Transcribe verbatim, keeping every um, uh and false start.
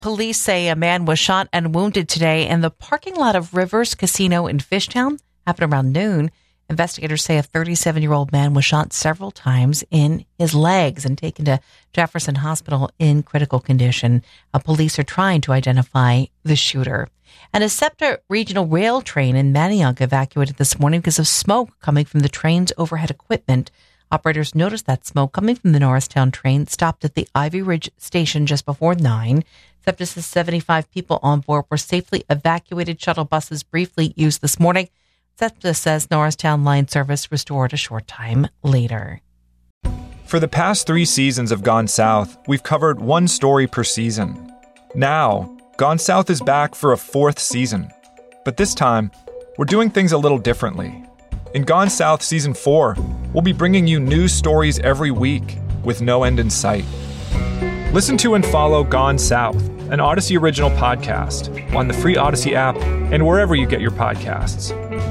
Police say a man was shot and wounded today in the parking lot of Rivers Casino in Fishtown. Happened around noon. Investigators say a thirty-seven-year-old man was shot several times in his legs and taken to Jefferson Hospital in critical condition. Uh, police are trying to identify the shooter. And a SEPTA regional rail train in Manayunk evacuated this morning because of smoke coming from the train's overhead equipment. Operators noticed that smoke coming from the Norristown train stopped at the Ivy Ridge station just before nine. SEPTA says seventy-five people on board were safely evacuated. Shuttle buses briefly used this morning. SEPTA says Norristown line service restored a short time later. For the past three seasons of Gone South, we've covered one story per season. Now, Gone South is back for a fourth season. But this time, we're doing things a little differently. In Gone South Season four, we'll be bringing you news stories every week with no end in sight. Listen to and follow Gone South, an Odyssey original podcast, on the free Odyssey app and wherever you get your podcasts.